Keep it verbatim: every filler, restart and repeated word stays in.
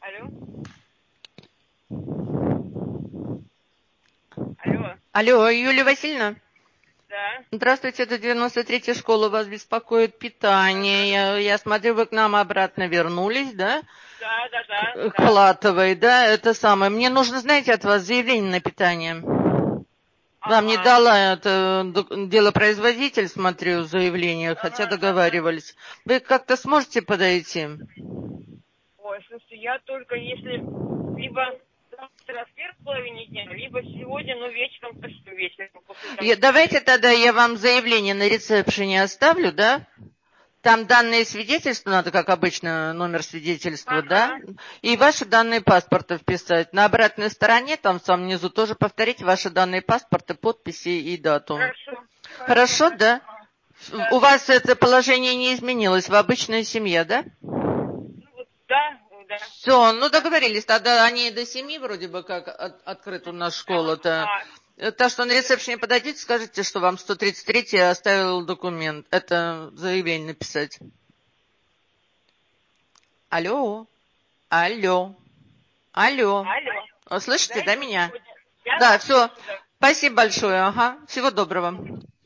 Алло. Алло. Алло, Юлия Васильевна? Да. Здравствуйте, это девяносто третья школа, вас беспокоит питание. Я, я смотрю, вы к нам обратно вернулись, да? Да, да, да. К, к да. Платовой, да, это самое. Мне нужно, знаете, от вас заявление на питание. Вам не Ага. дала это делопроизводитель, смотрю, заявление, хотя Ага, ага. договаривались. Вы как-то сможете подойти? Ой, слушайте, я только если либо завтра в первой половине дня, либо сегодня, ну, вечером, почти вечером, после того, Я, как я давайте еду. тогда я вам заявление на ресепшене оставлю, да? Там данные свидетельства, надо, как обычно, номер свидетельства, да? Ага. И ваши данные паспорта вписать. На обратной стороне, там в самом низу, тоже повторить ваши данные паспорта, подписи и дату. Хорошо. Хорошо, Хорошо, хорошо. да? Ага. Да, У да. вас это положение не изменилось, в обычная семья, да? Ну, вот, да, да, Все, ну да. договорились. Тогда они до семи вроде бы как от, открыта у нас Ага. школа-то. А, Э, Так что на ресепшене подойдите, скажите, что вам сто тридцать третий оставил документ. Это заявление написать. Алло, алло, алло. алло. Слышите, да, Зайду меня? сегодня. Я Да, вас все. слышу, да. Спасибо большое. Ага. Всего доброго.